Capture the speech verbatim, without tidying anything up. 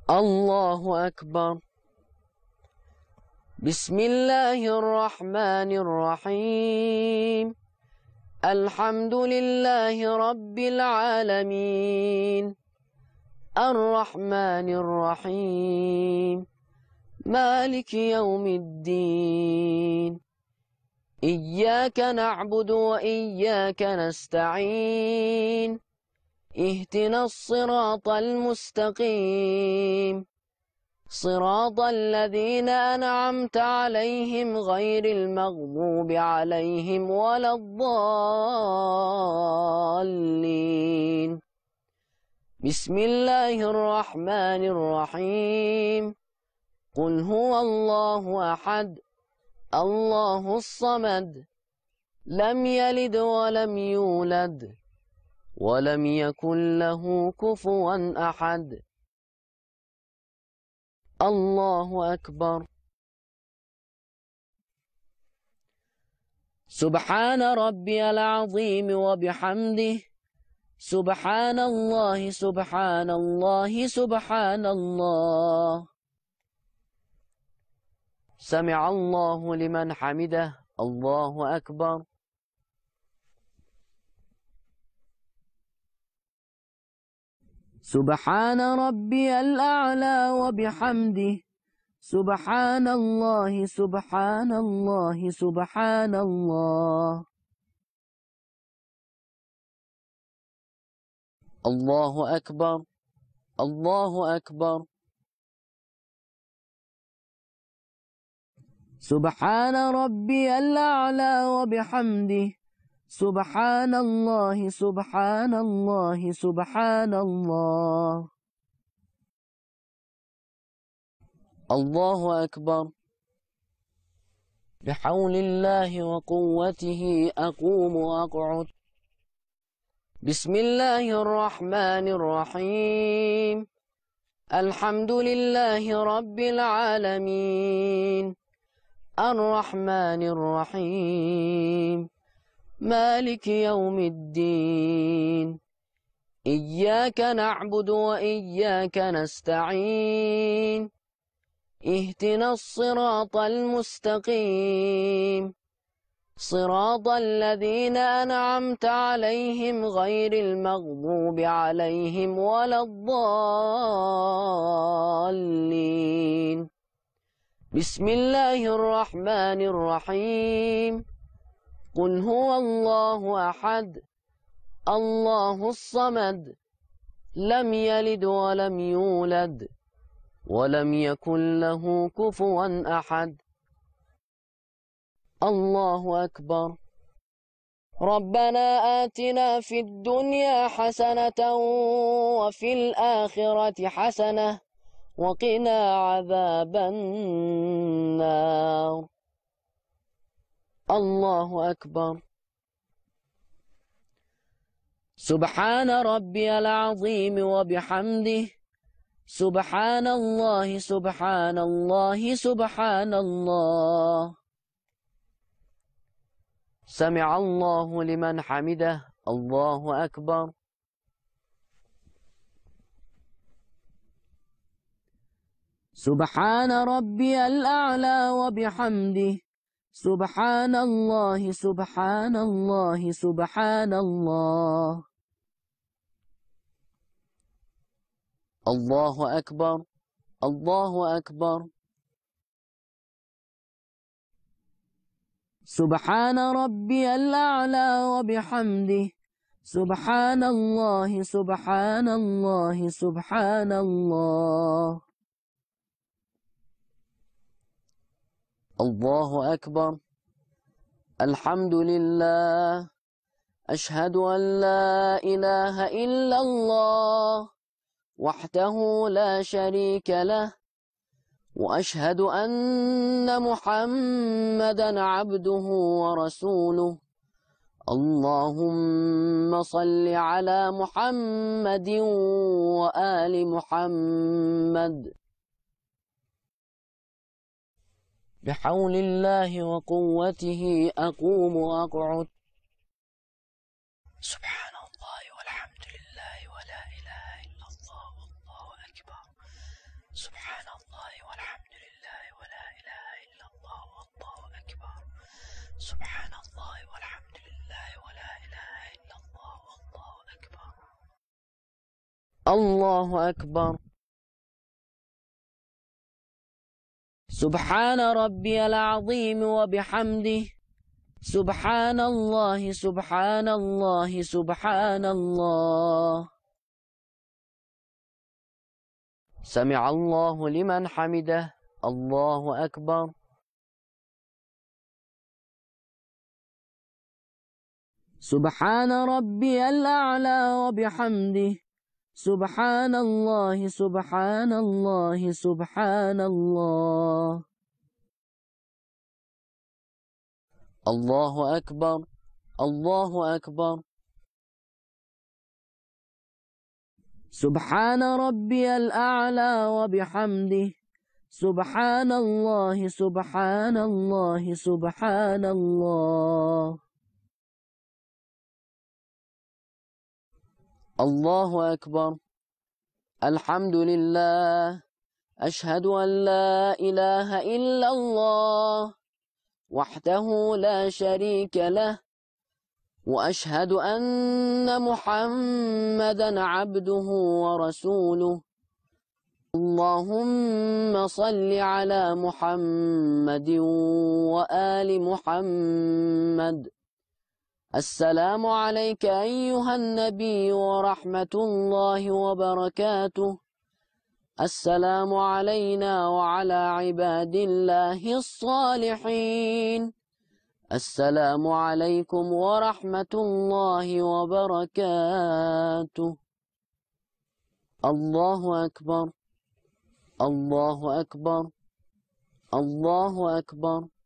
الله أكبر. بسم الله الرحمن الرحيم. الحمد لله رب العالمين الرحمن الرحيم مالك يوم الدين. إياك نعبد وإياك نستعين. اهدنا الصراط المستقيم صراط الذين أنعمت عليهم غير المغضوب عليهم ولا الضالين. بسم الله الرحمن الرحيم. قل هو الله أحد الله الصمد لم يلد ولم يولد ولم يكن له كفوا أحد. الله أكبر. سبحان ربي العظيم وبحمده سبحان الله سبحان الله سبحان الله. سمع الله لمن حمده. الله أكبر. سبحان ربي الأعلى وبحمده سبحان الله سبحان الله سبحان الله. الله أكبر. الله أكبر. سبحان ربي الأعلى وبحمده سبحان الله سبحان الله سبحان الله. الله أكبر. بحول الله وقوته أقوم وأقعد. بسم الله الرحمن الرحيم. الحمد لله رب العالمين الرحمن الرحيم مالك يوم الدين. إياك نعبد وإياك نستعين. اهدنا الصراط المستقيم صراط الذين أنعمت عليهم غير المغضوب عليهم ولا الضالين. بسم الله الرحمن الرحيم. قل هو الله أحد الله الصمد لم يلد ولم يولد ولم يكن له كفوا أحد. الله أكبر. ربنا آتنا في الدنيا حسنة وفي الآخرة حسنة وقنا عذاب النار. الله أكبر. سبحان ربي العظيم وبحمده سبحان الله سبحان الله سبحان الله. سمع الله لمن حمده. الله أكبر. سبحان ربي الأعلى وبحمده سبحان الله سبحان الله سبحان الله. الله أكبر. الله أكبر. سبحان ربي الأعلى وبحمده سبحان الله سبحان الله سبحان الله. الله أكبر. الحمد لله. أشهد أن لا إله إلا الله وحده لا شريك له وأشهد أن محمدا عبده ورسوله. اللهم صل على محمد وآل محمد. بحول الله وقوته أقوم وأقعد. سبحان الله والحمد لله ولا إله إلا الله والله أكبر. الله أكبر. سبحان ربي العظيم وبحمده. سبحان الله سبحان الله سبحان الله. سمع الله لمن حمده. الله أكبر. سبحان ربي الأعلى وبحمده. سبحان الله سبحان الله سبحان الله. الله أكبر الله أكبر. سبحان ربي الأعلى وبحمده. سبحان الله سبحان الله سبحان الله. الله أكبر. الحمد لله. أشهد أن لا إله إلا الله وحده لا شريك له، وأشهد أن محمدا عبده ورسوله. اللهم صل على محمد وآل محمد. السلام عليك أيها النبي ورحمة الله وبركاته. السلام علينا وعلى عباد الله الصالحين. السلام عليكم ورحمة الله وبركاته. الله أكبر الله أكبر الله أكبر.